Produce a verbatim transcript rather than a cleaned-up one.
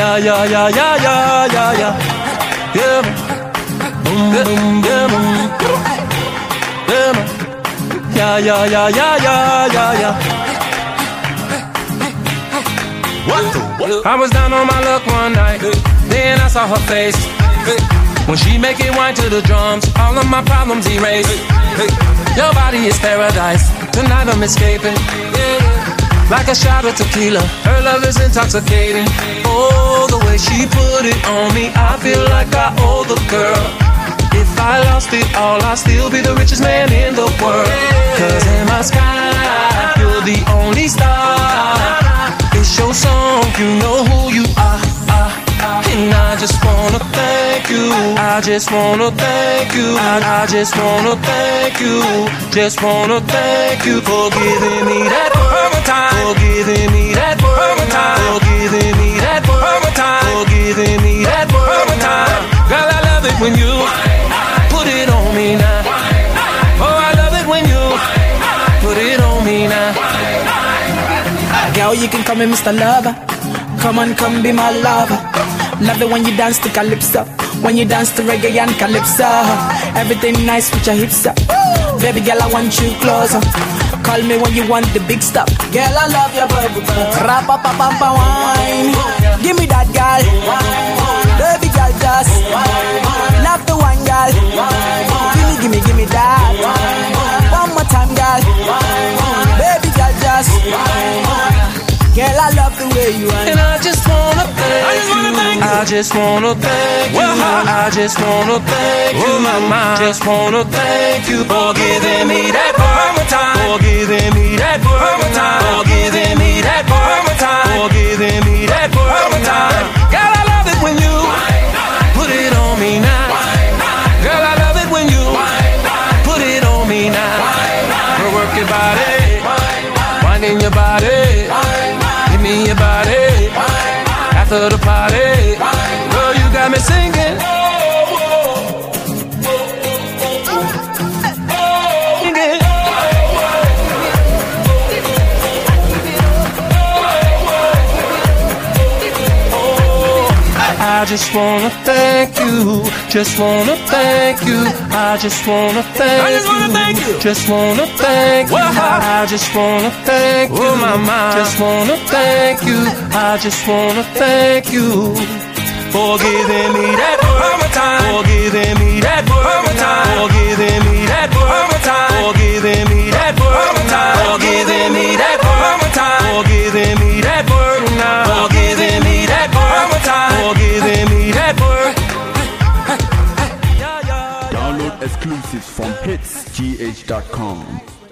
Yeah, yeah, yeah, yeah, yeah, yeah, yeah. Yeah, boom, boom, yeah, boom. Yeah, yeah, yeah, yeah, yeah, yeah, yeah. What the? I was down on my luck one night, then I saw her face. When she make it wine to the drums, all of my problems erase. Your body is paradise, tonight I'm escaping. Like a shot of tequila, her love is intoxicating. Oh, the way she put it on me, I feel like I owe the girl. If I lost it all, I'll still be the richest man in the world. Cause in my sky, you're the only star. It's your song, you know who you are. And I just wanna thank you. I just wanna thank you. I, I just wanna thank you. Just wanna thank you for giving me that word time. For giving me that word time. For giving me that word time. For giving me that word time. Girl, I love it when you put it on me now. Oh, I love it when you put it on me now. Girl, you can call me Mister Lover. Come on, come be my lover. Love it when you dance to calypso, when you dance to reggae and calypso. Everything nice with your hips up. Baby girl, I want you closer. Call me when you want the big stuff. Girl, I love your bubble. Rapa pa pa pa wine. Give me that girl. Baby girl, just love the wine, girl. Give me, give me, give me that. One more time, girl. Baby girl, just. Girl, I love the way you are. And I just wanna thank you. I just wanna thank you. I just wanna thank you. I just wanna thank you for giving me that word time. For giving me that word time. For giving me that word time. For giving me that word time. Girl, I love it when you put it on me now. Girl, I love it when you put it on me now. Work your body, winding your body. Me your body after the party, girl, you got me singing. I just wanna thank you, just wanna thank you. I just wanna thank you, just wanna thank you. I just wanna thank you, mama. Just wanna thank you. I just wanna thank you for giving me that word time. For giving me that word time. For giving me that word time. For giving me that word time. For giving me that word time. For giving me that word now. For giving me that word time. For giving me that word. Download exclusives from hits g h dot com.